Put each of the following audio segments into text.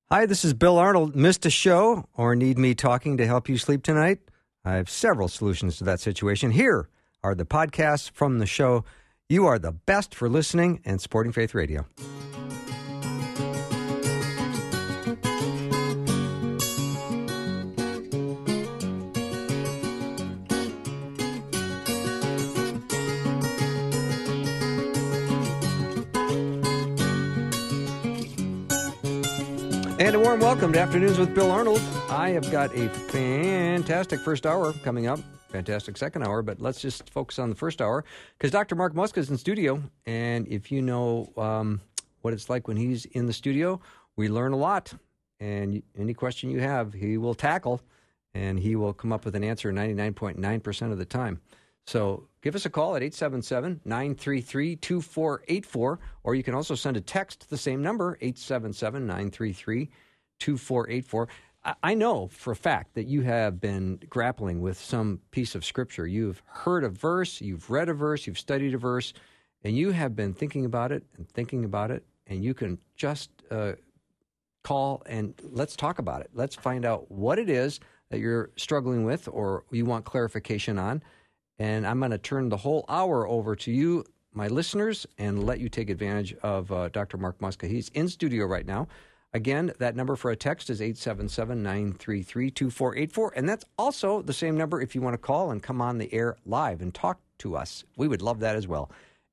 Hi, this is Bill Arnold. Missed a show or need me talking to help you sleep tonight? I have several solutions to that situation. Here are the podcasts from the show. You are the best for listening and supporting Faith Radio. And a warm welcome to Afternoons with Bill Arnold. I have got a fantastic first hour coming up, fantastic second hour, but let's just focus on the first hour because Dr. Mark Muska is in studio, and if you know what it's like when he's in the studio, we learn a lot, and any question you have, he will tackle, and he will come up with an answer 99.9% of the time. So give us a call at 877-933-2484, or you can also send a text to the same number, 877-933-2484. I know for a fact that you have been grappling with some piece of Scripture. You've heard a verse, you've read a verse, you've studied a verse, and you have been thinking about it, and you can just call and let's talk about it. Let's find out what it is that you're struggling with or you want clarification on. And I'm going to turn the whole hour over to you, my listeners, and let you take advantage of Dr. Mark Muska. He's in studio right now. Again, that number for a text is 877-933-2484. And that's also the same number if you want to call and come on the air live and talk to us. We would love that as well.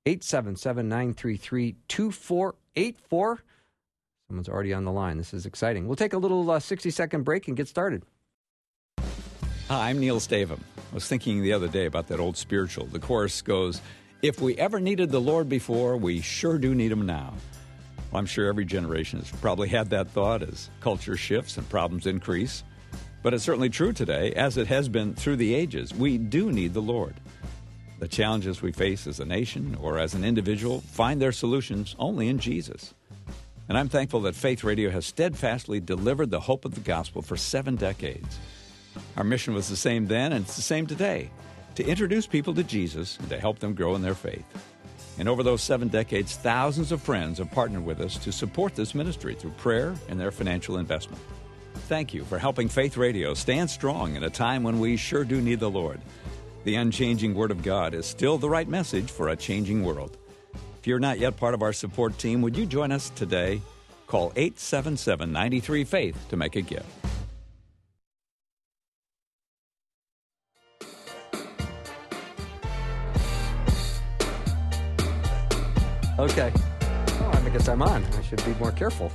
877-933-2484. Someone's already on the line. This is exciting. We'll take a little 60-second break and get started. Hi, I'm Neil Stavum. I was thinking the other day about that old spiritual. The chorus goes, if we ever needed the Lord before, we sure do need him now. Well, I'm sure every generation has probably had that thought as culture shifts and problems increase. But it's certainly true today, as it has been through the ages. We do need the Lord. The challenges we face as a nation or as an individual find their solutions only in Jesus. And I'm thankful that Faith Radio has steadfastly delivered the hope of the gospel for 7 decades. Our mission was the same then, and it's the same today, to introduce people to Jesus and to help them grow in their faith. And over those 7 decades, thousands of friends have partnered with us to support this ministry through prayer and their financial investment. Thank you for helping Faith Radio stand strong in a time when we sure do need the Lord. The unchanging Word of God is still the right message for a changing world. If you're not yet part of our support team, would you join us today? Call 877-93-FAITH to make a gift. Okay. Oh, I guess I'm on. I should be more careful.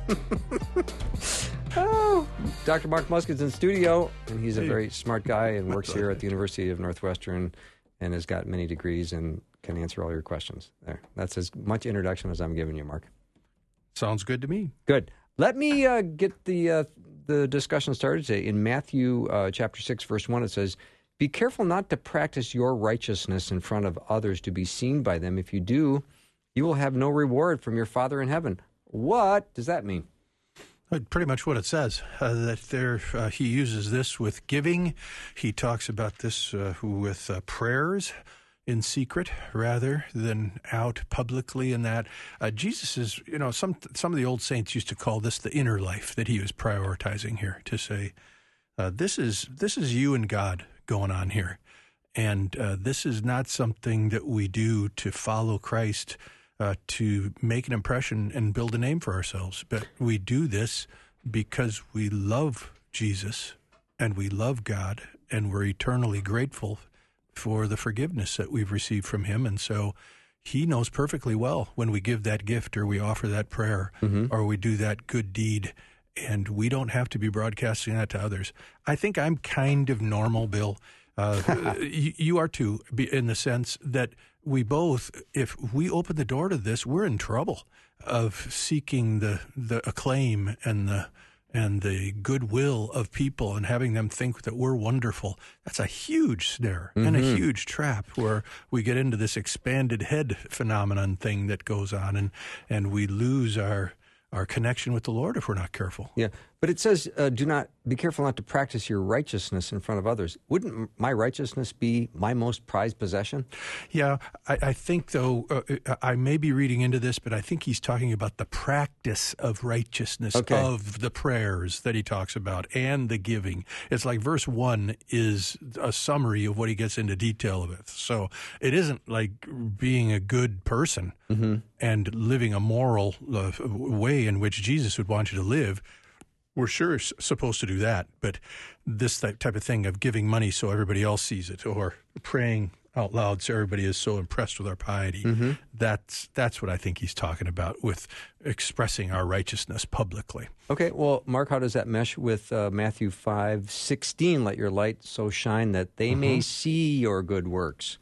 Oh, Dr. Mark Muska is in studio, and he's a very smart guy and works here at the University of Northwestern and has got many degrees and can answer all your questions. There. That's as much introduction as I'm giving you, Mark. Sounds good to me. Good. Let me get the discussion started today. In Matthew chapter 6, verse 1, it says, be careful not to practice your righteousness in front of others to be seen by them. If you do, you will have no reward from your Father in heaven. What does that mean? Pretty much what it says, that there he uses this with giving. He talks about this with prayers in secret rather than out publicly in that. Jesus is, some of the old saints used to call this the inner life that he was prioritizing here, to say, this is you and God going on here. And this is not something that we do to follow Christ, to make an impression and build a name for ourselves. But we do this because we love Jesus and we love God and we're eternally grateful for the forgiveness that we've received from him. And so he knows perfectly well when we give that gift or we offer that prayer or we do that good deed, and we don't have to be broadcasting that to others. I think I'm kind of normal, Bill. You are too, in the sense that we both, if we open the door to this, we're in trouble of seeking the acclaim and the goodwill of people and having them think that we're wonderful. That's a huge snare and a huge trap where we get into this expanded head phenomenon thing that goes on, and we lose our connection with the Lord if we're not careful. Yeah, but it says, do not be careful not to practice your righteousness in front of others. Wouldn't my righteousness be my most prized possession? Yeah, I think, though, I may be reading into this, but I think he's talking about the practice of righteousness, of the prayers that he talks about and the giving. It's like verse 1 is a summary of what he gets into detail with. So it isn't like being a good person and living a moral way in which Jesus would want you to live. We're sure supposed to do that, but this type of thing of giving money so everybody else sees it, or praying out loud so everybody is so impressed with our piety, that's what I think he's talking about with expressing our righteousness publicly. Okay, well, Mark, how does that mesh with Matthew 5:16? Let your light so shine that they may see your good works.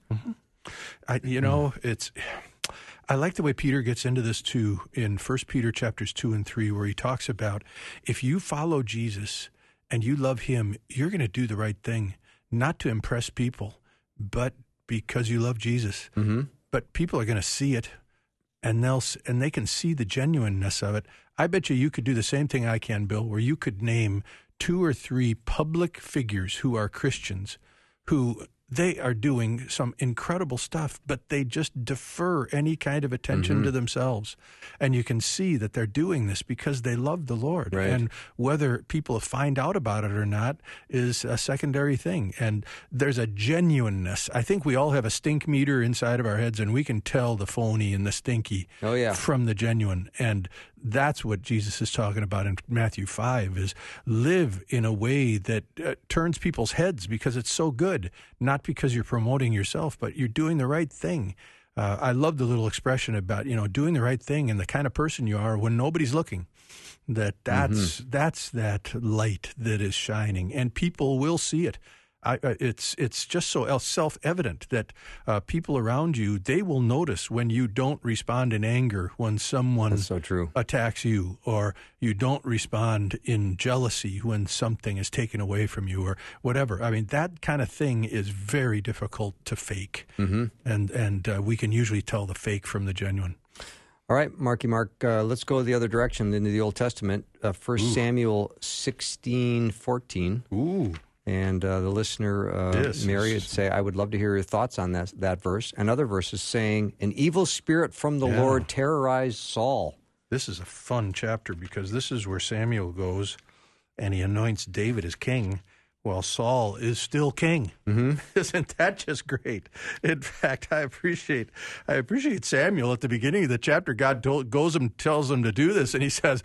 I like the way Peter gets into this, too, in 1 Peter chapters 2 and 3, where he talks about if you follow Jesus and you love him, you're going to do the right thing, not to impress people, but because you love Jesus. But people are going to see it, and they can see the genuineness of it. I bet you could do the same thing I can, Bill, where you could name 2 or 3 public figures who are Christians who they are doing some incredible stuff, but they just defer any kind of attention to themselves. And you can see that they're doing this because they love the Lord. Right. And whether people find out about it or not is a secondary thing. And there's a genuineness. I think we all have a stink meter inside of our heads, and we can tell the phony and the stinky from the genuine. And that's what Jesus is talking about in Matthew 5, is live in a way that turns people's heads because it's so good, not because you're promoting yourself, but you're doing the right thing. I love the little expression about, doing the right thing and the kind of person you are when nobody's looking. That's that light that is shining, and people will see it. It's just so self-evident that people around you, they will notice when you don't respond in anger when someone attacks you, or you don't respond in jealousy when something is taken away from you, or whatever. I mean, that kind of thing is very difficult to fake, and we can usually tell the fake from the genuine. All right, Marky Mark, let's go the other direction into the Old Testament. 1 Samuel 16:14. Ooh. And the listener, Mary, would say, I would love to hear your thoughts on that verse. And other verses saying, an evil spirit from the Lord terrorized Saul. This is a fun chapter because this is where Samuel goes and he anoints David as king while Saul is still king. Isn't that just great? In fact, I appreciate Samuel at the beginning of the chapter. God tells him to do this, and he says,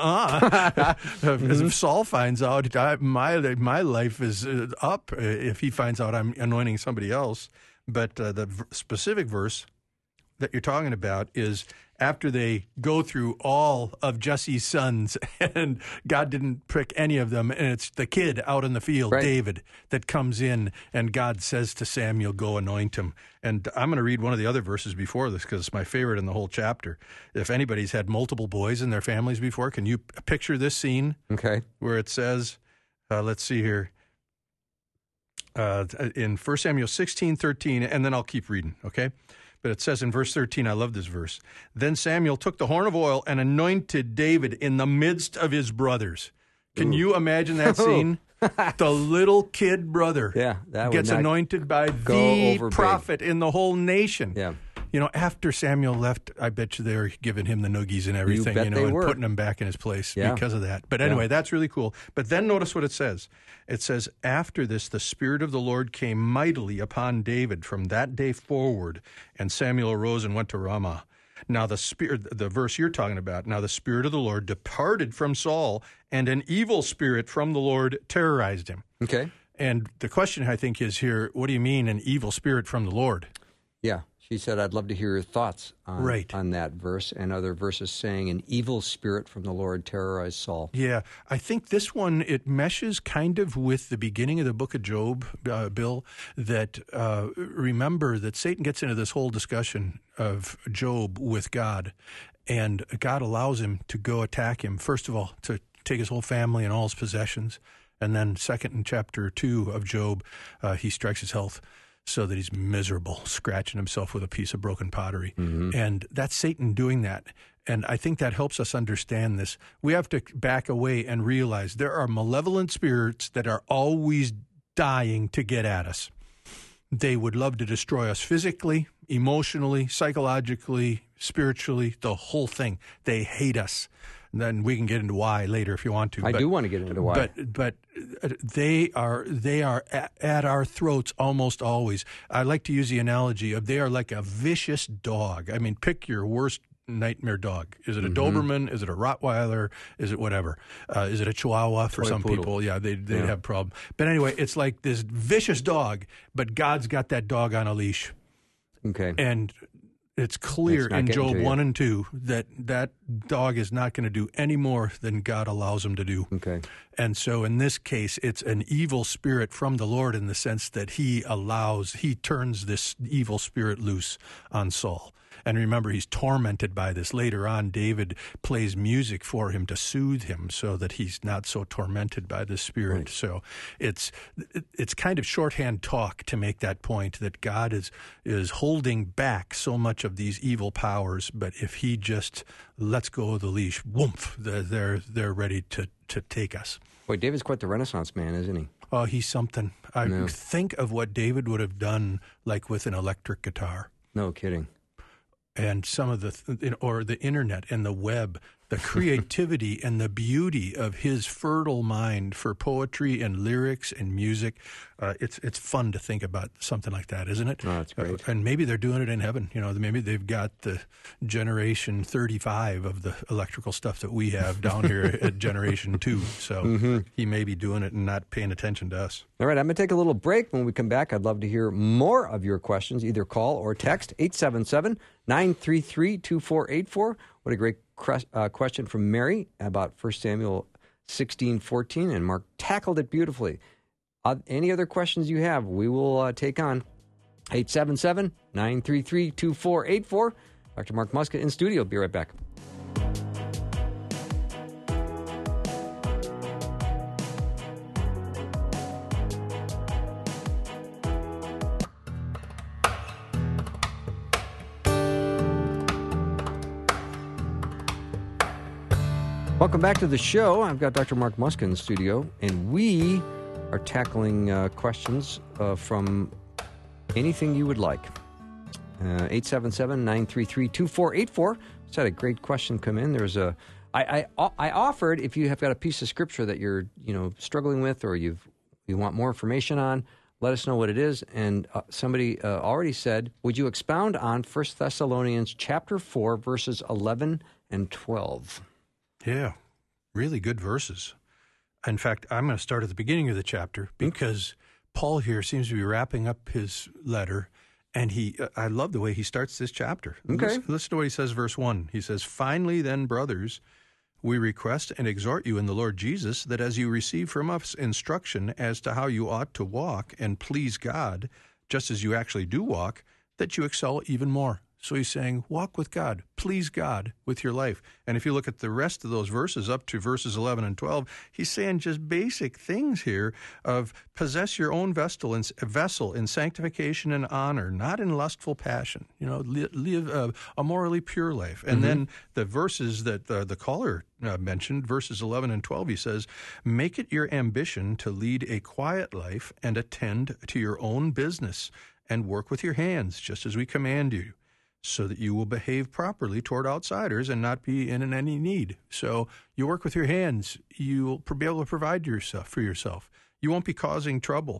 As if Saul finds out, my life is up if he finds out I'm anointing somebody else. But the specific verse that you're talking about is after they go through all of Jesse's sons, and God didn't pick any of them, and it's the kid out in the field, David, that comes in, and God says to Samuel, go anoint him. And I'm going to read one of the other verses before this because it's my favorite in the whole chapter. If anybody's had multiple boys in their families before, can you picture this scene? Okay. Where it says, let's see here, in 1 Samuel 16:13, and then I'll keep reading, okay? But it says in verse 13, I love this verse, then Samuel took the horn of oil and anointed David in the midst of his brothers. Can you imagine that scene? The little kid brother gets anointed by the prophet in the whole nation. Yeah. After Samuel left, I bet you they were giving him the noogies and everything, and putting him back in his place because of that. But anyway, that's really cool. But then notice what it says. It says, after this, the Spirit of the Lord came mightily upon David from that day forward, and Samuel arose and went to Ramah. Now the verse you're talking about, now the Spirit of the Lord departed from Saul, and an evil spirit from the Lord terrorized him. Okay. And the question, I think, is here, what do you mean an evil spirit from the Lord? Yeah. She said, I'd love to hear your thoughts on that verse, and other verses saying an evil spirit from the Lord terrorized Saul. Yeah, I think this one, it meshes kind of with the beginning of the book of Job, Bill, that remember that Satan gets into this whole discussion of Job with God, and God allows him to go attack him, first of all, to take his whole family and all his possessions, and then second in chapter 2 of Job, he strikes his health. so that he's miserable, scratching himself with a piece of broken pottery. And that's Satan doing that. And I think that helps us understand this. We have to back away and realize there are malevolent spirits that are always dying to get at us. They would love to destroy us physically, emotionally, psychologically, spiritually, the whole thing. They hate us. And then we can get into why later if you want to. I do want to get into why. But they are at our throats almost always. I like to use the analogy of they are like a vicious dog. I mean, pick your worst nightmare dog. Is it a Doberman? Is it a Rottweiler? Is it whatever? Is it a Chihuahua for some poodle. people? Yeah, they'd have a problem. But anyway, it's like this vicious dog, but God's got that dog on a leash. Okay. And it's clear in Job 1 and 2 that that dog is not going to do any more than God allows him to do. Okay. And so in this case, it's an evil spirit from the Lord in the sense that he turns this evil spirit loose on Saul. And remember, he's tormented by this. Later on, David plays music for him to soothe him so that he's not so tormented by the spirit. Right. So it's kind of shorthand talk to make that point that God is holding back so much of these evil powers. But if he just lets go of the leash, whoomph, they're ready to take us. Boy, David's quite the Renaissance man, isn't he? Oh, he's something. Think of what David would have done, like with an electric guitar. No kidding. And some of the internet and the web, the creativity and the beauty of his fertile mind for poetry and lyrics and music. It's fun to think about something like that, isn't it? Oh, that's great. And maybe they're doing it in heaven. Maybe they've got the generation 35 of the electrical stuff that we have down here at generation 2. So he may be doing it and not paying attention to us. All right, I'm going to take a little break. When we come back, I'd love to hear more of your questions. Either call or text 877-933-2484. What a great question from Mary about 1 Samuel 16:14, and Mark tackled it beautifully. Any other questions you have, we will take on 877-933-2484. Dr. Mark Muska in studio. Be right back. Welcome back to the show. I've got Dr. Mark Muska in the studio, and we are tackling questions from anything you would like. 877-933-2484. Just had a great question come in. There's I offered, if you have got a piece of scripture that you're struggling with or you want more information on, let us know what it is. And somebody already said, would you expound on 1 Thessalonians chapter 4, verses 11 and 12? Yeah, really good verses. In fact, I'm going to start at the beginning of the chapter because Paul here seems to be wrapping up his letter, and I love the way he starts this chapter. Okay. Listen to what he says, verse 1. He says, "Finally then, brothers, we request and exhort you in the Lord Jesus that as you receive from us instruction as to how you ought to walk and please God, just as you actually do walk, that you excel even more." So he's saying, walk with God, please God with your life. And if you look at the rest of those verses up to verses 11 and 12, he's saying just basic things here of possess your own vessel in sanctification and honor, not in lustful passion. Live a morally pure life. And then the verses that the caller mentioned, verses 11 and 12, he says, make it your ambition to lead a quiet life and attend to your own business and work with your hands, just as we command you, so that you will behave properly toward outsiders and not be in any need. So you work with your hands, you'll be able to provide for yourself. You won't be causing trouble.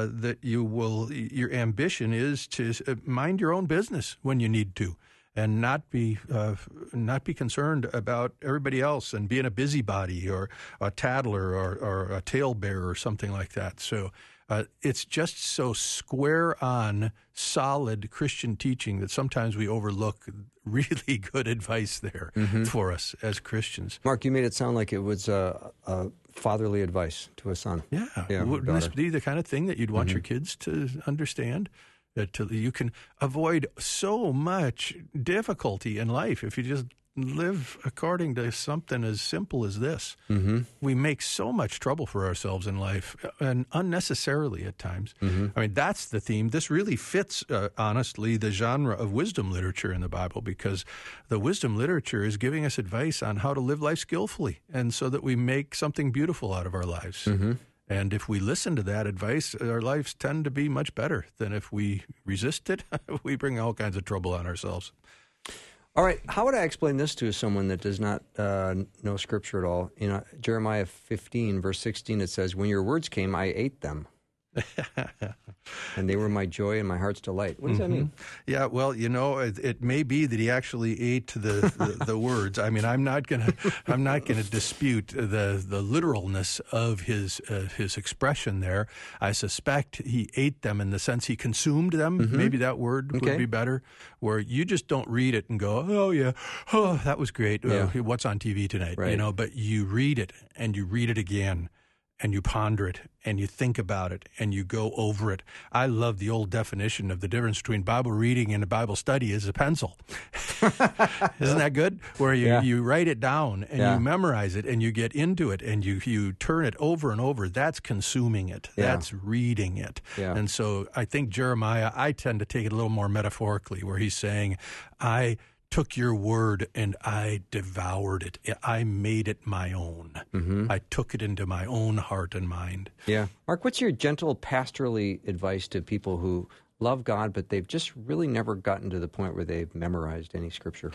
Your ambition is to mind your own business when you need to, and not be concerned about everybody else and being a busybody or a tattler or a talebearer or something like that. So it's just so square on, solid Christian teaching that sometimes we overlook really good advice there for us as Christians. Mark, you made it sound like it was fatherly advice to a son. Yeah. Wouldn't this be the kind of thing that you'd want your kids to understand? That you can avoid so much difficulty in life if you just live according to something as simple as this. Mm-hmm. We make so much trouble for ourselves in life, and unnecessarily at times. Mm-hmm. I mean, that's the theme. This really fits, honestly, the genre of wisdom literature in the Bible, because the wisdom literature is giving us advice on how to live life skillfully, and so that we make something beautiful out of our lives. Mm-hmm. And if we listen to that advice, our lives tend to be much better than if we resist it. We bring all kinds of trouble on ourselves. All right, how would I explain this to someone that does not know Scripture at all? Jeremiah 15, verse 16, it says, "When your words came, I ate them, and they were my joy and my heart's delight." What does that mean? Yeah, well, it may be that he actually ate the words. I mean, I'm not gonna dispute the literalness of his expression there. I suspect he ate them in the sense he consumed them. Mm-hmm. Maybe that word would be better. Where you just don't read it and go, "Oh yeah, oh that was great. Yeah. What's on TV tonight?" Right. But you read it and you read it again. And you ponder it, and you think about it, and you go over it. I love the old definition of the difference between Bible reading and a Bible study is a pencil. Isn't that good? Where you write it down, and you memorize it, and you get into it, and you turn it over and over. That's consuming it. Yeah. That's reading it. Yeah. And so I think Jeremiah, I tend to take it a little more metaphorically, where he's saying, I took your word and I devoured it. I made it my own. Mm-hmm. I took it into my own heart and mind. Yeah. Mark, what's your gentle pastorally advice to people who love God, but they've just really never gotten to the point where they've memorized any Scripture?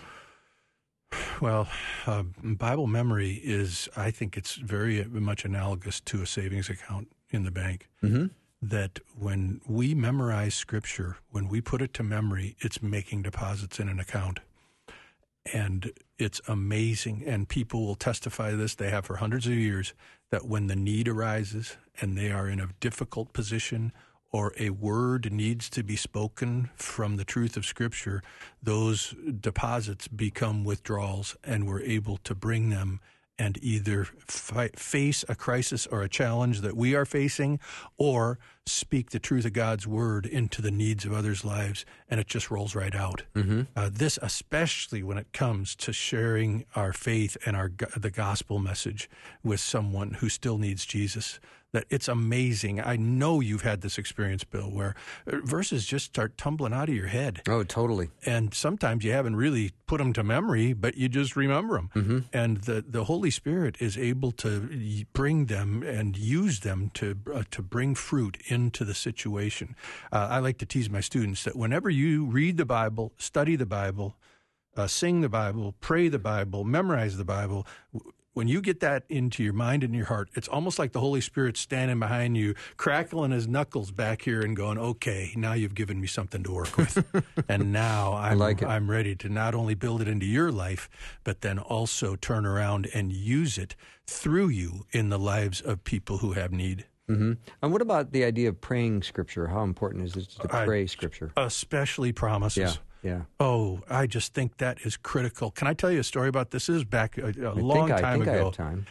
Well, Bible memory is, I think it's very much analogous to a savings account in the bank. Mm-hmm. That when we memorize Scripture, when we put it to memory, it's making deposits in an account. And it's amazing, and people will testify to this, they have for hundreds of years, that when the need arises and they are in a difficult position or a word needs to be spoken from the truth of Scripture, those deposits become withdrawals, and we're able to bring them and either face a crisis or a challenge that we are facing, or speak the truth of God's word into the needs of others' lives, and it just rolls right out. Mm-hmm. This, especially when it comes to sharing our faith and the gospel message with someone who still needs Jesus, that it's amazing. I know you've had this experience, Bill, where verses just start tumbling out of your head. Oh, totally. And sometimes you haven't really put them to memory, but you just remember them. Mm-hmm. And the Holy Spirit is able to bring them and use them to bring fruit into the situation. I like to tease my students that whenever you read the Bible, study the Bible, sing the Bible, pray the Bible, memorize the Bible, when you get that into your mind and your heart, it's almost like the Holy Spirit standing behind you, crackling his knuckles back here and going, "Okay, now you've given me something to work with." And now I'm ready to not only build it into your life, but then also turn around and use it through you in the lives of people who have need. Mm-hmm. And what about the idea of praying Scripture? How important is it to pray Scripture? Especially promises. Yeah. Oh, I just think that is critical. Can I tell you a story about this? This is back a long time ago. I have time.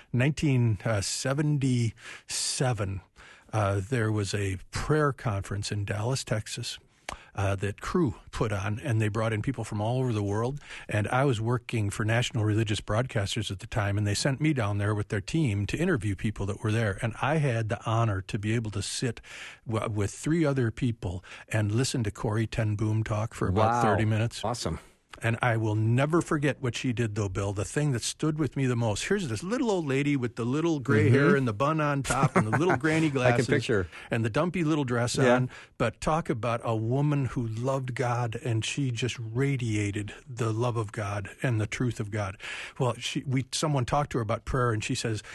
1977, there was a prayer conference in Dallas, Texas, that Crew put on, and they brought in people from all over the world. And I was working for National Religious Broadcasters at the time, and they sent me down there with their team to interview people that were there. And I had the honor to be able to sit with three other people and listen to Corrie ten Boom talk for about 30 minutes. Awesome. And I will never forget what she did, though, Bill. The thing that stood with me the most. Here's this little old lady with the little gray hair and the bun on top and the little granny glasses. I can picture. And the dumpy little dress on. But talk about a woman who loved God, and she just radiated the love of God and the truth of God. Well, someone talked to her about prayer, and she said,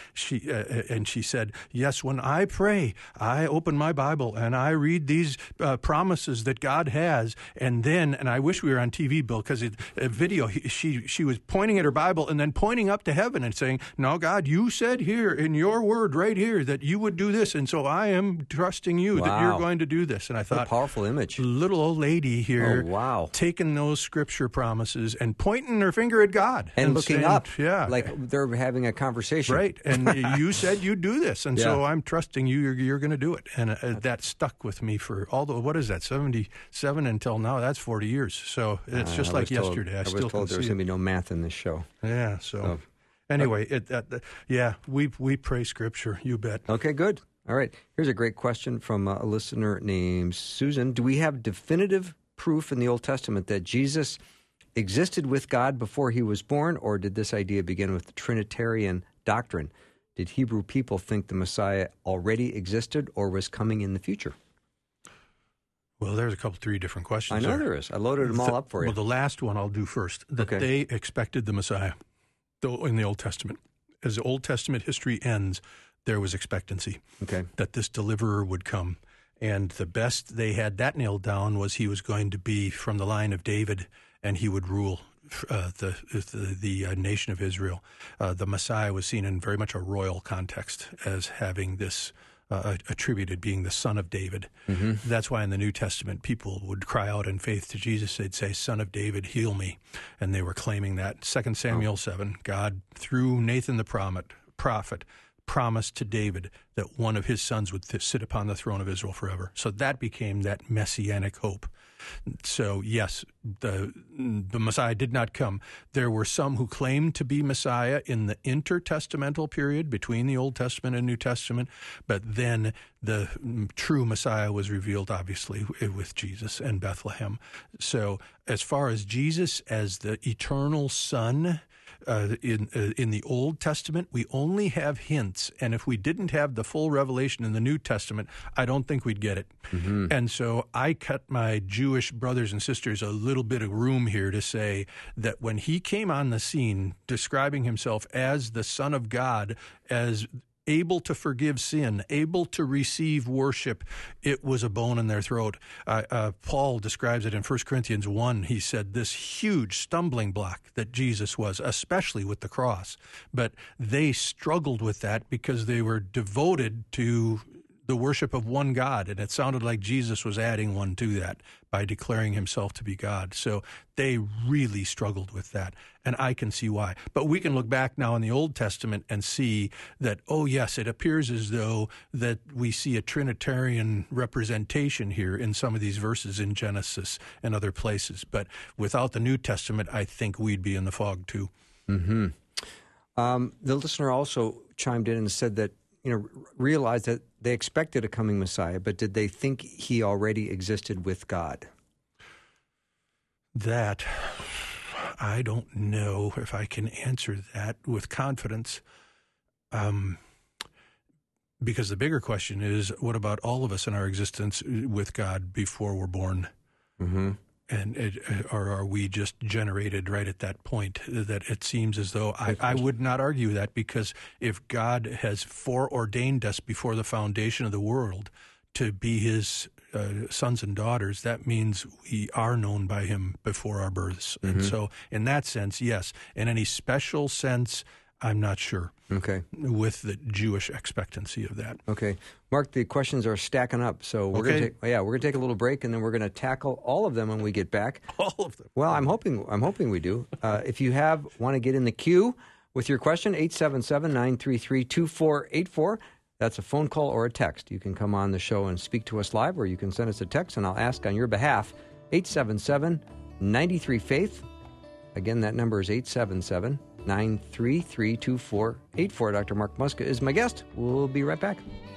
"Yes, when I pray, I open my Bible and I read these promises that God has, and I wish we were on TV, Bill, because a video, she was pointing at her Bible and then pointing up to heaven and saying, 'Now, God, you said here in your word right here that you would do this, and so I am trusting you that you're going to do this.'" And I thought, what a powerful image. Little old lady here, taking those scripture promises and pointing her finger at God. And looking saying, up, like they're having a conversation. Right, and you said you'd do this, and so I'm trusting you, you're going to do it. And that stuck with me for, what is that, 77 until now? That's 40 years. So it's just like yesterday. I was still told can there was see going to it. be no math in this show. Yeah, so anyway, we pray Scripture, you bet. Okay, good. All right. Here's a great question from a listener named Susan. Do we have definitive proof in the Old Testament that Jesus existed with God before he was born, or did this idea begin with the Trinitarian doctrine? Did Hebrew people think the Messiah already existed or was coming in the future? Well, there's three different questions. I know there is. I loaded them all up for you. Well, the last one I'll do first. That they expected the Messiah in the Old Testament. As the Old Testament history ends, there was expectancy that this deliverer would come. And the best they had that nailed down was he was going to be from the line of David, and he would rule the nation of Israel. The Messiah was seen in very much a royal context as having this attributed being the son of David. Mm-hmm. That's why in the New Testament people would cry out in faith to Jesus. They'd say, "Son of David, heal me." And they were claiming that. 2 Samuel 7, God, through Nathan the prophet, promised to David that one of his sons would sit upon the throne of Israel forever. So that became that messianic hope. So yes, the Messiah did not come. There were some who claimed to be Messiah in the intertestamental period between the Old Testament and New Testament, but then the true Messiah was revealed, obviously, with Jesus and Bethlehem. So as far as Jesus as the eternal Son, in the Old Testament, we only have hints, and if we didn't have the full revelation in the New Testament, I don't think we'd get it. Mm-hmm. And so I cut my Jewish brothers and sisters a little bit of room here to say that when he came on the scene, describing himself as the Son of God, as able to forgive sin, able to receive worship, it was a bone in their throat. Paul describes it in 1 Corinthians 1. He said this huge stumbling block that Jesus was, especially with the cross. But they struggled with that because they were devoted to the worship of one God, and it sounded like Jesus was adding one to that by declaring himself to be God. So they really struggled with that, and I can see why. But we can look back now in the Old Testament and see that, oh yes, it appears as though that we see a Trinitarian representation here in some of these verses in Genesis and other places. But without the New Testament, I think we'd be in the fog too. Mm-hmm. The listener also chimed in and said that, realized that they expected a coming Messiah, but did they think he already existed with God? That, I don't know if I can answer that with confidence. Because the bigger question is, what about all of us in our existence with God before we're born? Mm-hmm. Or are we just generated right at that point? That it seems as though I would not argue that, because if God has foreordained us before the foundation of the world to be his sons and daughters, that means we are known by him before our births. Mm-hmm. And so in that sense, yes. In any special sense, I'm not sure. Okay. With the Jewish expectancy of that. Okay. Mark, the questions are stacking up, so we're going to take a little break, and then we're going to tackle all of them when we get back. All of them. Well, I'm hoping we do. If you want to get in the queue with your question, 877-933-2484. That's a phone call or a text. You can come on the show and speak to us live, or you can send us a text, and I'll ask on your behalf. 877-93-FAITH. Again, that number is 877-933-2484. Dr. Mark Muska is my guest. We'll be right back.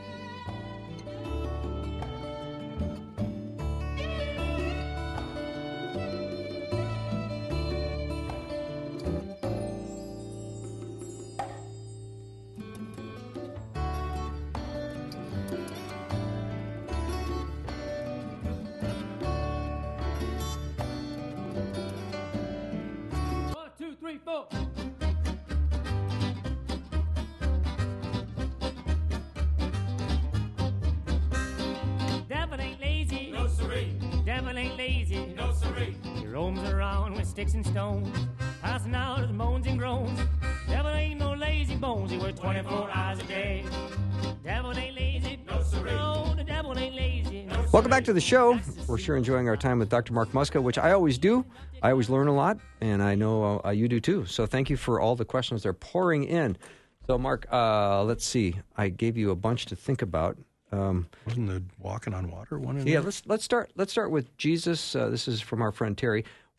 Sticks and stones, passing out his moans and groans. Devil ain't no lazy bones, he works 24 hours a day. Devil ain't lazy, no siree. No, the devil ain't lazy. No, welcome back to the show. We're sure enjoying our time with Dr. Mark Muska, which I always do. I always learn a lot, and I know you do too. So thank you for all the questions they're pouring in. So Mark, let's see. I gave you a bunch to think about. Wasn't the walking on water one? Yeah, let's start with Jesus. This is from our friend Terry.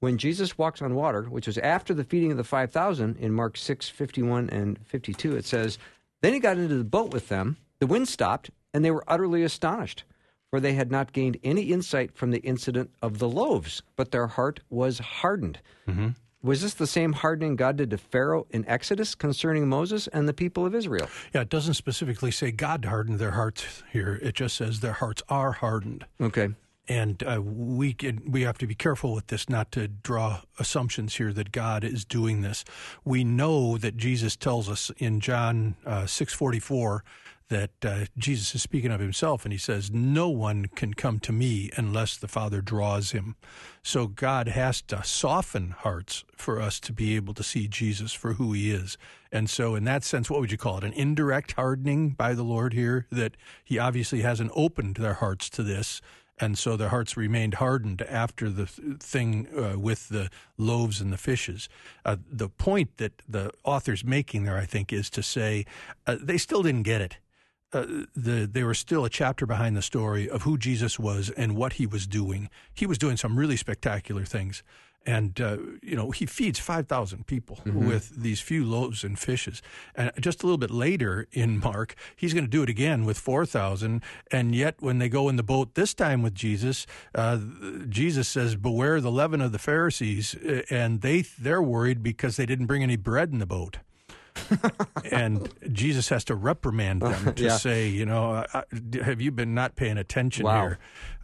when Jesus walks on water, which was after the feeding of the 5,000 in Mark 6:51 and 52, it says, "Then he got into the boat with them, the wind stopped, and they were utterly astonished, for they had not gained any insight from the incident of the loaves, but their heart was hardened." Mm-hmm. Was this the same hardening God did to Pharaoh in Exodus concerning Moses and the people of Israel? Yeah, it doesn't specifically say God hardened their hearts here. It just says their hearts are hardened. Okay. And we have to be careful with this, not to draw assumptions here that God is doing this. We know that Jesus tells us in John 6:44 that Jesus is speaking of himself, and he says, "No one can come to me unless the Father draws him." So God has to soften hearts for us to be able to see Jesus for who he is. And so in that sense, what would you call it? An indirect hardening by the Lord here, that he obviously hasn't opened their hearts to this. And so their hearts remained hardened after the thing with the loaves and the fishes. The point that the author's making there, I think, is to say they still didn't get it. They were still a chapter behind the story of who Jesus was and what he was doing. He was doing some really spectacular things. And, he feeds 5,000 people with these few loaves and fishes. And just a little bit later in Mark, he's going to do it again with 4,000. And yet when they go in the boat this time with Jesus, Jesus says, "Beware the leaven of the Pharisees." And they're worried because they didn't bring any bread in the boat. And Jesus has to reprimand them to say, have you been not paying attention here?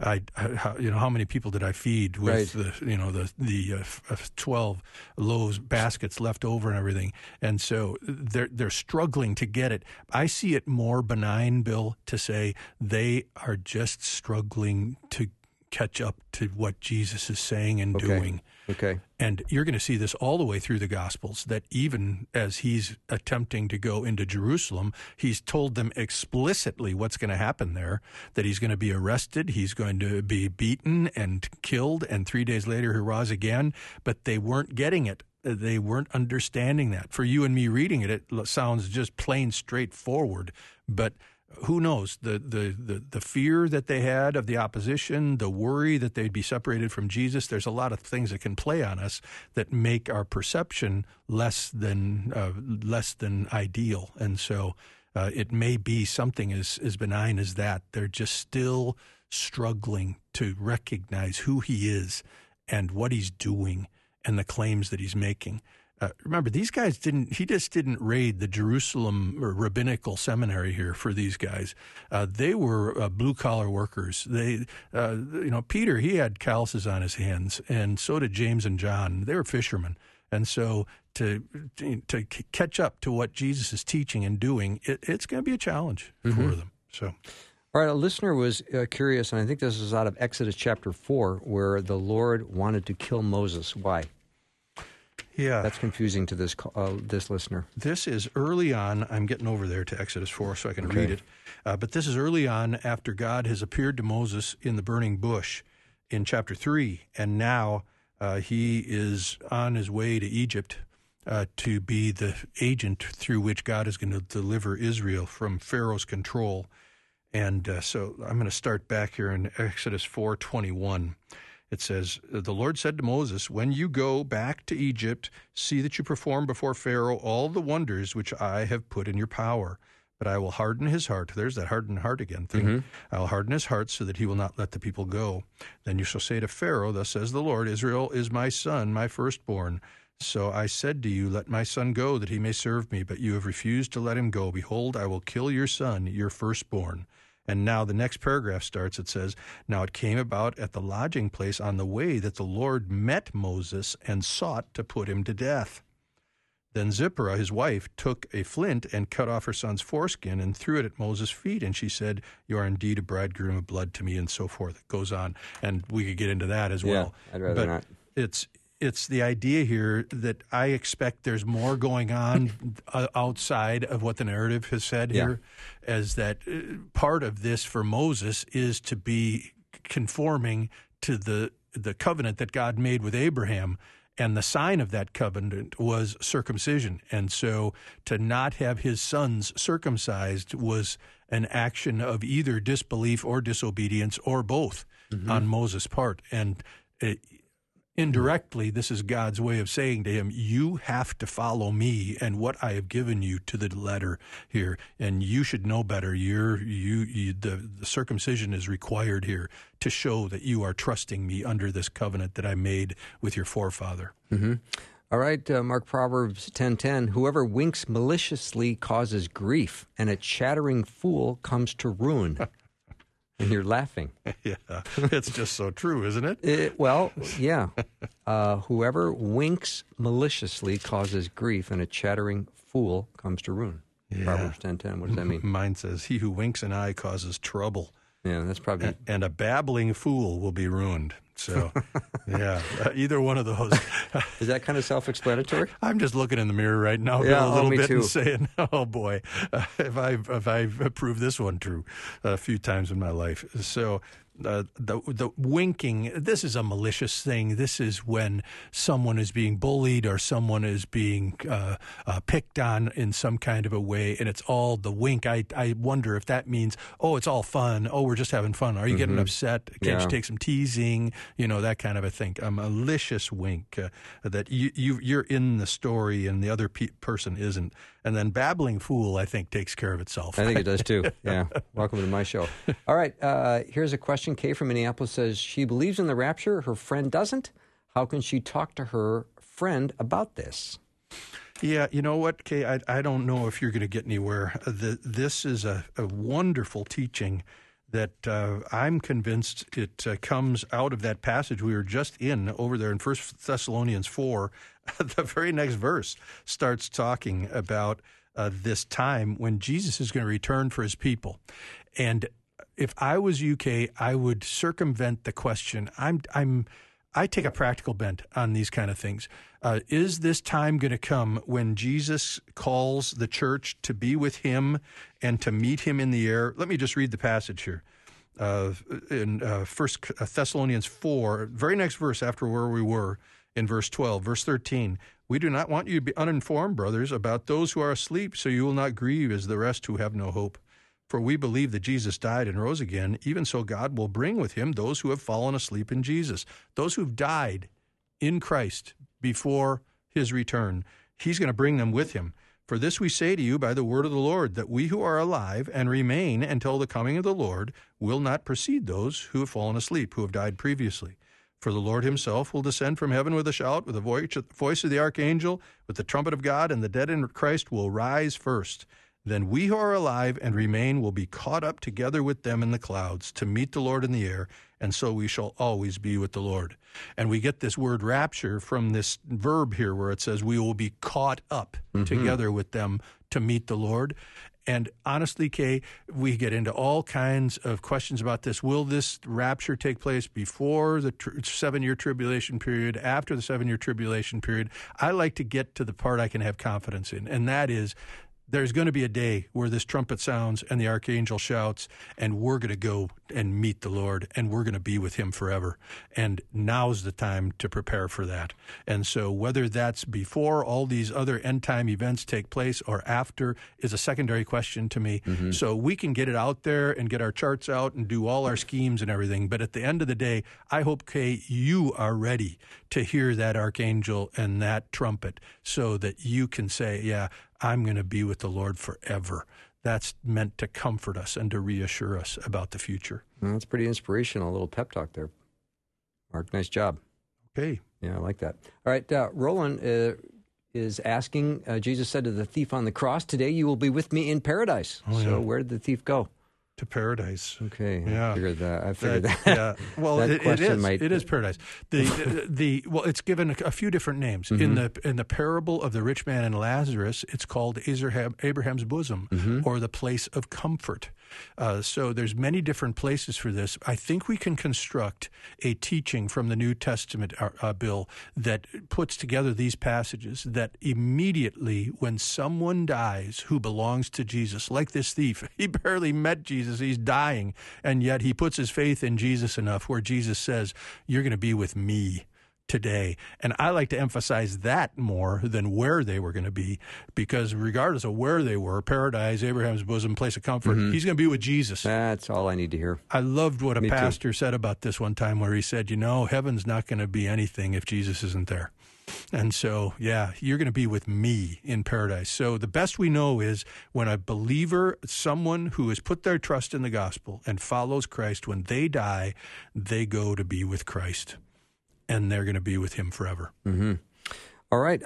How many people did I feed with the 12 loaves baskets left over and everything? And so they're struggling to get it. I see it more benign, Bill, to say they are just struggling to catch up to what Jesus is saying and doing. Okay. And you're going to see this all the way through the Gospels, that even as he's attempting to go into Jerusalem, he's told them explicitly what's going to happen there, that he's going to be arrested, he's going to be beaten and killed, and 3 days later he rise again. But they weren't getting it. They weren't understanding that. For you and me reading it, it sounds just plain straightforward. But who knows, the fear that they had of the opposition, the worry that they'd be separated from Jesus, there's a lot of things that can play on us that make our perception less than ideal. And so it may be something as benign as that. They're just still struggling to recognize who he is and what he's doing and the claims that he's making. Remember, these guys he just didn't raid the Jerusalem rabbinical seminary here for these guys. They were blue-collar workers. Peter, he had calluses on his hands, and so did James and John. They were fishermen. And so to catch up to what Jesus is teaching and doing, it's going to be a challenge for them. So. All right, a listener was curious, and I think this is out of Exodus chapter 4, where the Lord wanted to kill Moses. Why? Yeah. That's confusing to this listener. This is early on. I'm getting over there to Exodus 4 so I can read it. But this is early on after God has appeared to Moses in the burning bush in chapter 3. And now he is on his way to Egypt to be the agent through which God is going to deliver Israel from Pharaoh's control. And so I'm going to start back here in Exodus 4:21. It says, "The Lord said to Moses, when you go back to Egypt, see that you perform before Pharaoh all the wonders which I have put in your power. But I will harden his heart." There's that hardened heart again thing. "I will harden his heart so that he will not let the people go. Then you shall say to Pharaoh, thus says the Lord, Israel is my son, my firstborn. So I said to you, let my son go that he may serve me. But you have refused to let him go. Behold, I will kill your son, your firstborn." And now the next paragraph starts, it says, "Now it came about at the lodging place on the way that the Lord met Moses and sought to put him to death. Then Zipporah, his wife, took a flint and cut off her son's foreskin and threw it at Moses' feet. And she said, you are indeed a bridegroom of blood to me," and so forth. It goes on. And we could get into that as well. I'd rather not. It's the idea here that I expect there's more going on outside of what the narrative has said here, as that part of this for Moses is to be conforming to the covenant that God made with Abraham, and the sign of that covenant was circumcision. And so to not have his sons circumcised was an action of either disbelief or disobedience or both on Moses' part. And Indirectly, this is God's way of saying to him, you have to follow me and what I have given you to the letter here, and you should know better. The circumcision is required here to show that you are trusting me under this covenant that I made with your forefather. Mm-hmm. All right, Mark, Proverbs 10:10, whoever winks maliciously causes grief, and a chattering fool comes to ruin. And you're laughing. Yeah, it's just so true, isn't it? Well, yeah. Whoever winks maliciously causes grief, and a chattering fool comes to ruin. Yeah. Proverbs 10:10. What does that mean? Mine says, he who winks an eye causes trouble. Yeah, that's probably... And a babbling fool will be ruined. So, yeah, either one of those. Is that kind of self-explanatory? I'm just looking in the mirror right now, yeah, a little bit, too. And saying, "Oh boy, if I've proved this one true a few times in my life." So. The winking, this is a malicious thing. This is when someone is being bullied or someone is being picked on in some kind of a way, and it's all the wink. I wonder if that means, oh, it's all fun. Oh, we're just having fun. Are you getting upset? Can't you take some teasing? That kind of a thing. A malicious wink that you're in the story and the other person isn't. And then babbling fool, I think, takes care of itself. I think it does, too. Yeah. Welcome to my show. All right. Here's a question. Kay from Minneapolis says, she believes in the rapture. Her friend doesn't. How can she talk to her friend about this? Yeah, you know what, Kay? I don't know if you're going to get anywhere. This is a wonderful teaching that I'm convinced it comes out of that passage we were just in over there in 1 Thessalonians 4. The very next verse starts talking about this time when Jesus is going to return for his people. And if I was UK, I would circumvent the question. I take a practical bent on these kind of things. Is this time going to come when Jesus calls the church to be with him and to meet him in the air? Let me just read the passage here. In 1 Thessalonians 4, very next verse after where we were, in verse 12, verse 13, we do not want you to be uninformed, brothers, about those who are asleep, so you will not grieve as the rest who have no hope. For we believe that Jesus died and rose again. Even so, God will bring with him those who have fallen asleep in Jesus. Those who've died in Christ before his return, he's going to bring them with him. For this we say to you by the word of the Lord, that we who are alive and remain until the coming of the Lord will not precede those who have fallen asleep, who have died previously. For the Lord himself will descend from heaven with a shout, with the voice of the archangel, with the trumpet of God, and the dead in Christ will rise first. Then we who are alive and remain will be caught up together with them in the clouds to meet the Lord in the air, and so we shall always be with the Lord. And we get this word rapture from this verb here where it says we will be caught up together with them to meet the Lord. And honestly, Kay, we get into all kinds of questions about this. Will this rapture take place before the 7-year tribulation period, after the 7-year tribulation period? I like to get to the part I can have confidence in, and that is there's going to be a day where this trumpet sounds and the archangel shouts, and we're going to go and meet the Lord, and we're going to be with him forever. And now's the time to prepare for that. And so whether that's before all these other end-time events take place or after is a secondary question to me. So we can get it out there and get our charts out and do all our schemes and everything. But at the end of the day, I hope, Kay, you are ready to hear that archangel and that trumpet so that you can say, yeah, I'm going to be with the Lord forever. That's meant to comfort us and to reassure us about the future. Well, that's pretty inspirational, a little pep talk there. Mark, nice job. Okay. Yeah, I like that. All right, Roland is asking, Jesus said to the thief on the cross, today you will be with me in paradise. Oh, yeah. So where did the thief go? To paradise. Okay, yeah. I figured that. Yeah, well, that it is paradise. Well, it's given a few different names. In the parable of the rich man and Lazarus, it's called Abraham's bosom, or the place of comfort. So there's many different places for this. I think we can construct a teaching from the New Testament, Bill, that puts together these passages that immediately when someone dies who belongs to Jesus, like this thief, he barely met Jesus, he's dying, and yet he puts his faith in Jesus enough where Jesus says, you're going to be with me today. And I like to emphasize that more than where they were going to be, because regardless of where they were, paradise, Abraham's bosom, place of comfort, he's going to be with Jesus. That's all I need to hear. I loved what a Me pastor said about this one time, where he said, heaven's not going to be anything if Jesus isn't there. And so, yeah, you're going to be with me in paradise. So the best we know is when a believer, someone who has put their trust in the gospel and follows Christ, when they die, they go to be with Christ. And they're going to be with him forever. Mm-hmm. All right.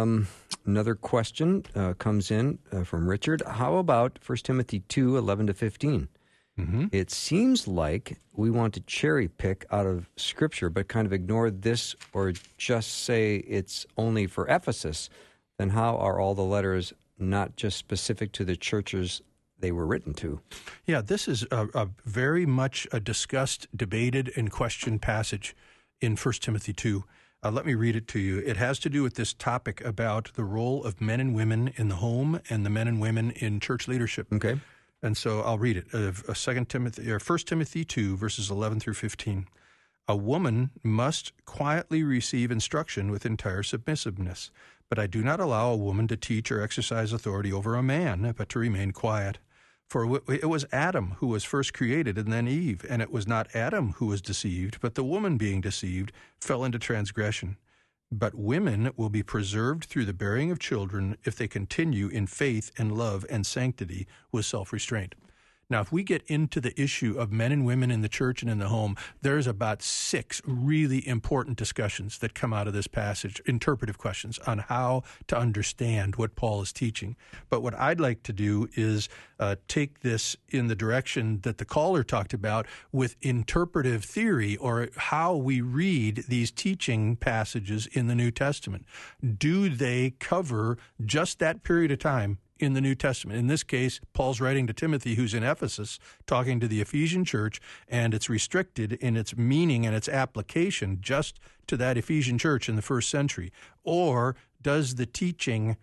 Another question comes in from Richard. How about 1 Timothy 2, 11 to 15? Mm-hmm. It seems like we want to cherry pick out of Scripture, but kind of ignore this or just say it's only for Ephesus. Then how are all the letters not just specific to the churches they were written to? Yeah, this is a very much a discussed, debated, and questioned passage in 1 Timothy 2. Let me read it to you. It has to do with this topic about the role of men and women in the home and the men and women in church leadership. Okay. And so I'll read it. 1 Timothy 2, verses 11 through 15. A woman must quietly receive instruction with entire submissiveness, but I do not allow a woman to teach or exercise authority over a man, but to remain quiet. For it was Adam who was first created, and then Eve. And it was not Adam who was deceived, but the woman being deceived fell into transgression. But women will be preserved through the bearing of children if they continue in faith and love and sanctity with self-restraint. Now, if we get into the issue of men and women in the church and in the home, there's about 6 really important discussions that come out of this passage, interpretive questions on how to understand what Paul is teaching. But what I'd like to do is take this in the direction that the caller talked about with interpretive theory, or how we read these teaching passages in the New Testament. Do they cover just that period of time in the New Testament? In this case, Paul's writing to Timothy, who's in Ephesus, talking to the Ephesian church, and it's restricted in its meaning and its application just to that Ephesian church in the first century. Or does the teaching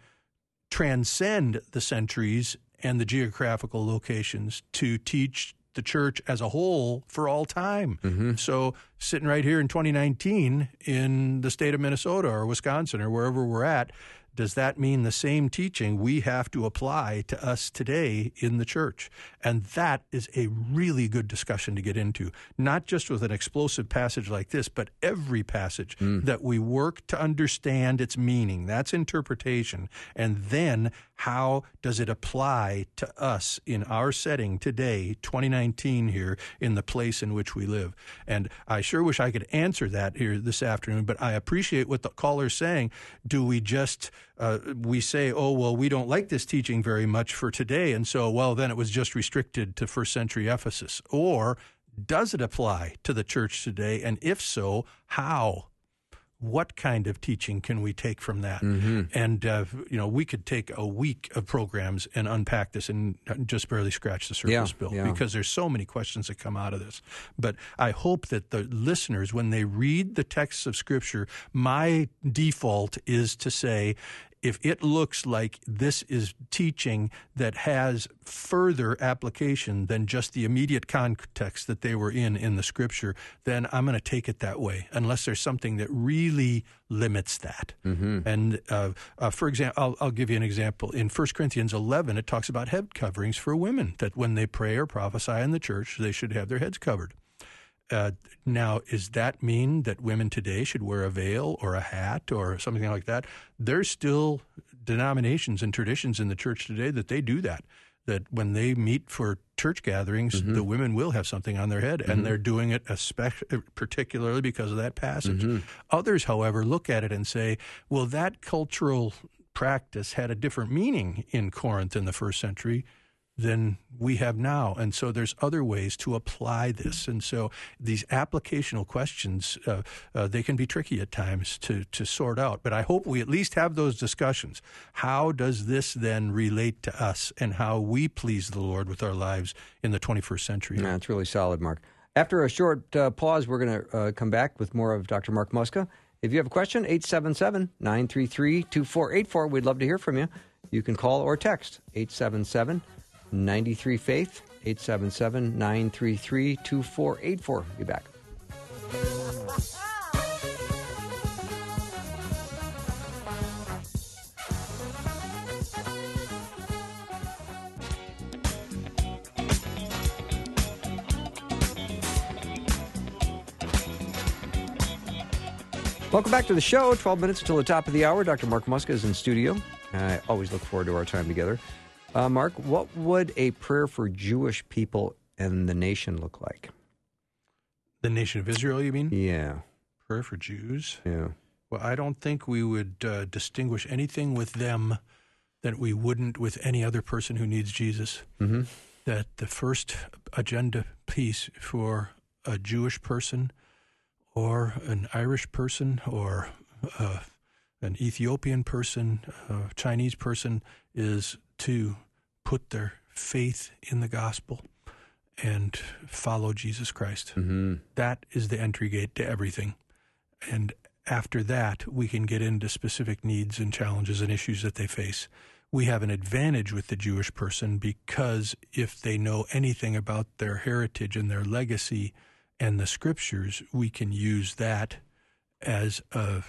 transcend the centuries and the geographical locations to teach the church as a whole for all time? Mm-hmm. So sitting right here in 2019 in the state of Minnesota or Wisconsin or wherever we're at, does that mean the same teaching we have to apply to us today in the church? And that is a really good discussion to get into, not just with an explosive passage like this, but every passage that we work to understand its meaning. That's interpretation. And then how does it apply to us in our setting today, 2019 here, in the place in which we live? And I sure wish I could answer that here this afternoon, but I appreciate what the caller's saying. Do we just we say, oh, well, we don't like this teaching very much for today, and so, well, then it was just restricted to first century Ephesus? Or does it apply to the church today? And if so, how? What kind of teaching can we take from that? Mm-hmm. And, we could take a week of programs and unpack this and just barely scratch the surface, Bill, because there's so many questions that come out of this. But I hope that the listeners, when they read the texts of Scripture, my default is to say, if it looks like this is teaching that has further application than just the immediate context that they were in the Scripture, then I'm going to take it that way, unless there's something that really limits that. Mm-hmm. And for example, I'll give you an example. In 1 Corinthians 11, it talks about head coverings for women, that when they pray or prophesy in the church, they should have their heads covered. Now, does that mean that women today should wear a veil or a hat or something like that? There's still denominations and traditions in the church today that they do that when they meet for church gatherings, the women will have something on their head, and they're doing it particularly because of that passage. Mm-hmm. Others, however, look at it and say, well, that cultural practice had a different meaning in Corinth in the first century than we have now. And so there's other ways to apply this. And so these applicational questions, they can be tricky at times to sort out. But I hope we at least have those discussions. How does this then relate to us and how we please the Lord with our lives in the 21st century? Yeah, that's really solid, Mark. After a short pause, we're going to come back with more of Dr. Mark Muska. If you have a question, 877-933-2484. We'd love to hear from you. You can call or text 877-93-FAITH, 877-933-2484. Be back. Welcome back to the show. 12 minutes until the top of the hour. Dr. Mark Muska is in studio. I always look forward to our time together. Mark, what would a prayer for Jewish people and the nation look like? The nation of Israel, you mean? Yeah. Prayer for Jews? Yeah. Well, I don't think we would distinguish anything with them that we wouldn't with any other person who needs Jesus. Mm-hmm. That the first agenda piece for a Jewish person or an Irish person or an Ethiopian person, a Chinese person, is to put their faith in the gospel and follow Jesus Christ. Mm-hmm. That is the entry gate to everything. And after that, we can get into specific needs and challenges and issues that they face. We have an advantage with the Jewish person because if they know anything about their heritage and their legacy and the scriptures, we can use that as a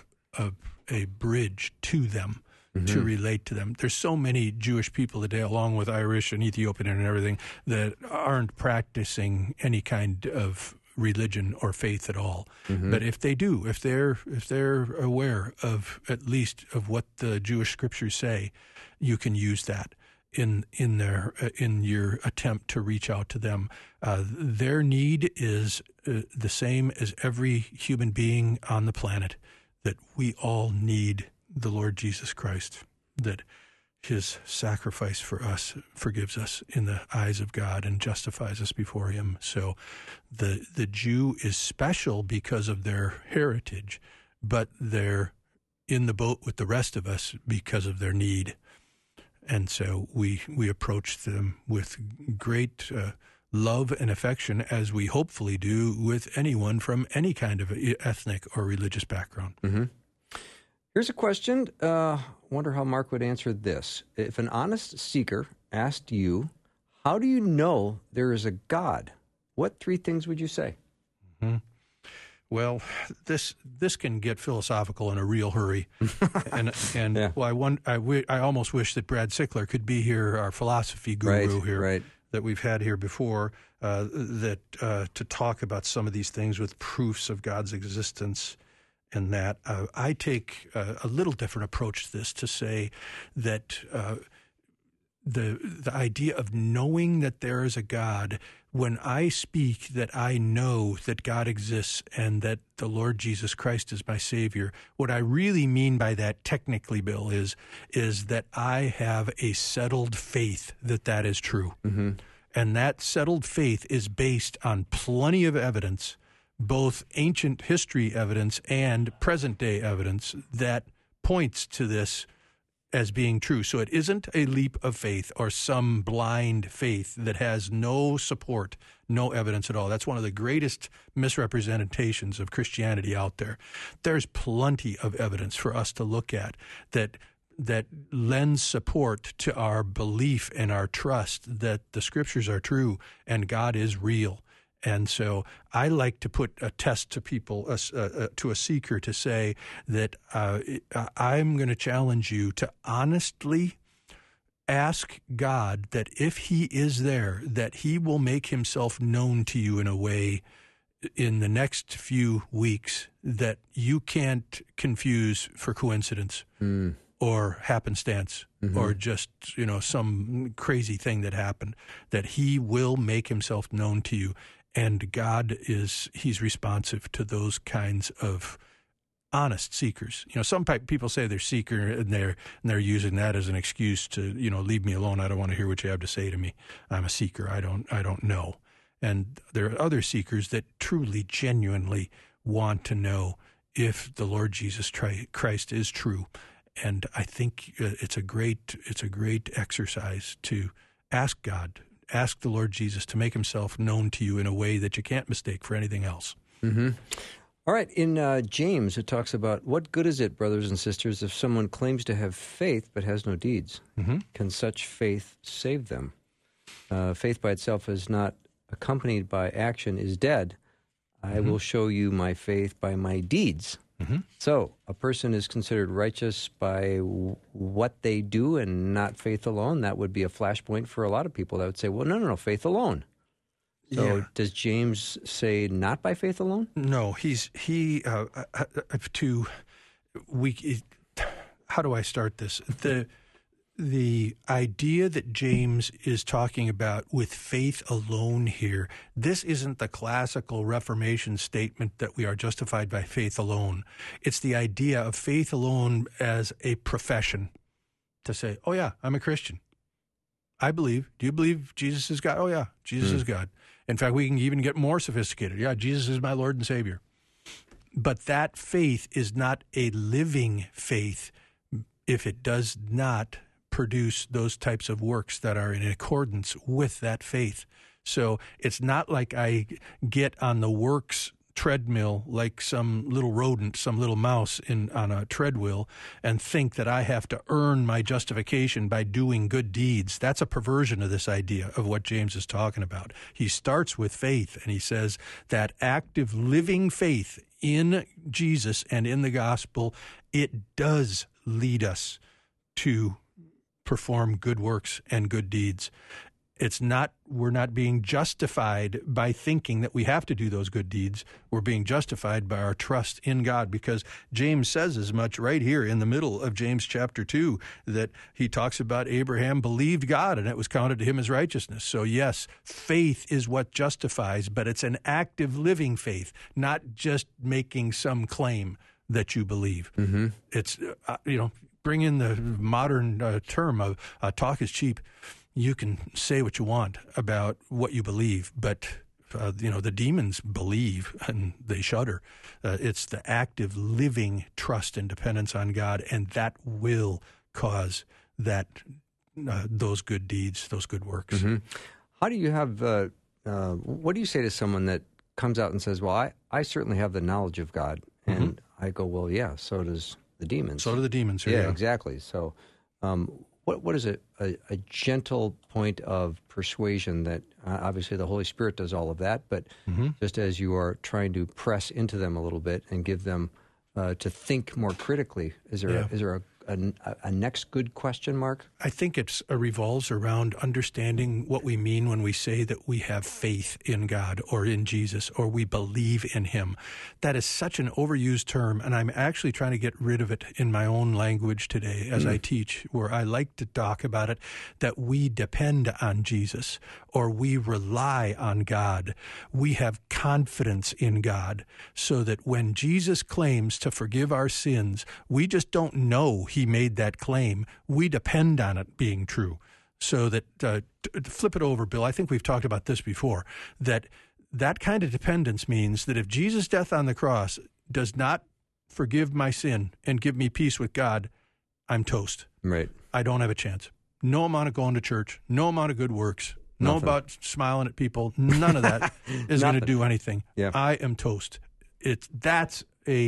bridge to them, to relate to them. There's so many Jewish people today, along with Irish and Ethiopian and everything, that aren't practicing any kind of religion or faith at all. Mm-hmm. But if they do, if they're aware of at least of what the Jewish scriptures say, you can use that in your attempt to reach out to them. Their need is the same as every human being on the planet, that we all need the Lord Jesus Christ, that his sacrifice for us forgives us in the eyes of God and justifies us before him. So the Jew is special because of their heritage, but they're in the boat with the rest of us because of their need. And so we approach them with great love and affection, as we hopefully do with anyone from any kind of ethnic or religious background. Mm-hmm. Here's a question. Wonder how Mark would answer this. If an honest seeker asked you, how do you know there is a God? What three things would you say? Mm-hmm. Well, this can get philosophical in a real hurry, and yeah. Well, I almost wish that Brad Sickler could be here, our philosophy guru that we've had here before, to talk about some of these things with proofs of God's existence. And that I take a little different approach to this, to say that the idea of knowing that there is a God, when I speak that I know that God exists and that the Lord Jesus Christ is my Savior, what I really mean by that technically, Bill, is that I have a settled faith that is true. Mm-hmm. And that settled faith is based on plenty of evidence, both ancient history evidence and present-day evidence, that points to this as being true. So it isn't a leap of faith or some blind faith that has no support, no evidence at all. That's one of the greatest misrepresentations of Christianity out there. There's plenty of evidence for us to look at that lends support to our belief and our trust that the scriptures are true and God is real. And so I like to put a test to people, to a seeker, to say that I'm going to challenge you to honestly ask God that if he is there, that he will make himself known to you in a way in the next few weeks that you can't confuse for coincidence or happenstance or just, some crazy thing that happened, that he will make himself known to you. And God he's responsive to those kinds of honest seekers. Some people say they're seeker and they're using that as an excuse to, leave me alone. I don't want to hear what you have to say to me. I'm a seeker. I don't know. And there are other seekers that truly, genuinely want to know if the Lord Jesus Christ is true. And I think it's a great exercise to ask God. Ask the Lord Jesus to make himself known to you in a way that you can't mistake for anything else. Mm-hmm. All right. In James, it talks about, what good is it, brothers and sisters, if someone claims to have faith but has no deeds? Mm-hmm. Can such faith save them? Faith by itself is not accompanied by action is dead. I will show you my faith by my deeds. Mm-hmm. So a person is considered righteous by what they do and not faith alone. That would be a flashpoint for a lot of people that would say, well, no, faith alone. So Yeah. does James say not by faith alone? No, how do I start this? The idea that James is talking about with faith alone here, this isn't the classical Reformation statement that we are justified by faith alone. It's the idea of faith alone as a profession to say, oh yeah, I'm a Christian. I believe. Do you believe Jesus is God? Oh yeah, Jesus is God. In fact, we can even get more sophisticated. Yeah, Jesus is my Lord and Savior. But that faith is not a living faith if it does not produce those types of works that are in accordance with that faith. So it's not like I get on the works treadmill like some little rodent, some little mouse on a treadmill, and think that I have to earn my justification by doing good deeds. That's a perversion of this idea of what James is talking about. He starts with faith, and he says that active living faith in Jesus and in the gospel, it does lead us to perform good works and good deeds. We're not being justified by thinking that we have to do those good deeds. We're being justified by our trust in God, because James says as much right here in the middle of James chapter 2, that he talks about Abraham believed God and it was counted to him as righteousness. So yes, faith is what justifies, but it's an active living faith, not just making some claim that you believe. Mm-hmm. It's, bring in the modern term of talk is cheap. You can say what you want about what you believe, but, the demons believe and they shudder. It's the active, living trust and dependence on God, and that will cause those good deeds, those good works. Mm-hmm. How do you have, what do you say to someone that comes out and says, well, I certainly have the knowledge of God, and I go, well, yeah, so does the demons. So do the demons. Yeah, exactly. So what is a gentle point of persuasion that obviously the Holy Spirit does all of that, but just as you are trying to press into them a little bit and give them to think more critically, is there a next good question, Mark? I think it revolves around understanding what we mean when we say that we have faith in God or in Jesus or we believe in Him. That is such an overused term, and I'm actually trying to get rid of it in my own language today as I teach, where I like to talk about it that we depend on Jesus or we rely on God. We have confidence in God, so that when Jesus claims to forgive our sins, we just don't know He made that claim. We depend on it being true. So that, flip it over, Bill, I think we've talked about this before, that kind of dependence means that if Jesus' death on the cross does not forgive my sin and give me peace with God, I'm toast. Right. I don't have a chance. No amount of going to church, no amount of good works, no about smiling at people, none of that is going to do anything. Yeah. I am toast. That's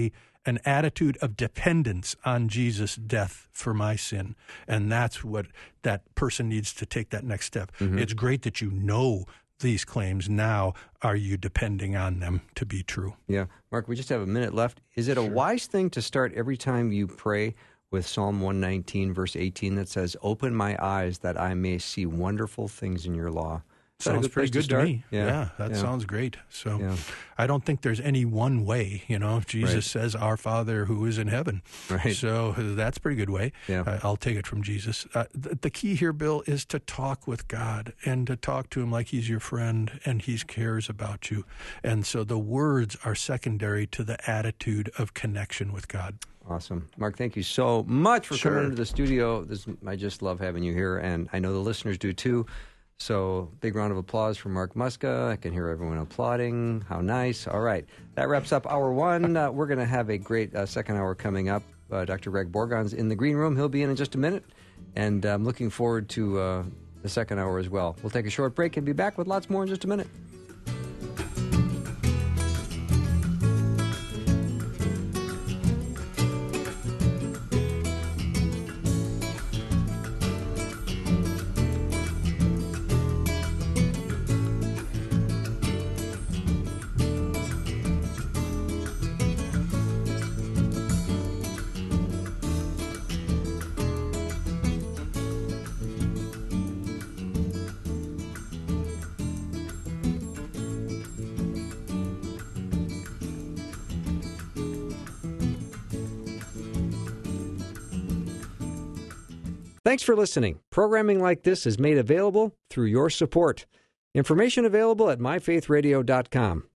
an attitude of dependence on Jesus' death for my sin. And that's what that person needs to take that next step. It's great that you know these claims. Now, are you depending on them to be true? Yeah. Mark, we just have a minute left. Is it a wise thing to start every time you pray with Psalm 119, verse 18, that says, "Open my eyes that I may see wonderful things in your law"? Sounds pretty good to me. Yeah, that sounds great. So I don't think there's any one way. Jesus says, "Our Father who is in heaven." Right. So that's a pretty good way. Yeah. I'll take it from Jesus. The key here, Bill, is to talk with God and to talk to Him like He's your friend and He cares about you. And so the words are secondary to the attitude of connection with God. Awesome. Mark, thank you so much for Sure. coming into the studio. I just love having you here, and I know the listeners do too. So big round of applause for Mark Muska. I can hear everyone applauding. How nice. All right. That wraps up hour one. We're going to have a great second hour coming up. Dr. Greg Borgon's in the green room. He'll be in just a minute. And I'm looking forward to the second hour as well. We'll take a short break and be back with lots more in just a minute. Thanks for listening. Programming like this is made available through your support. Information available at myfaithradio.com.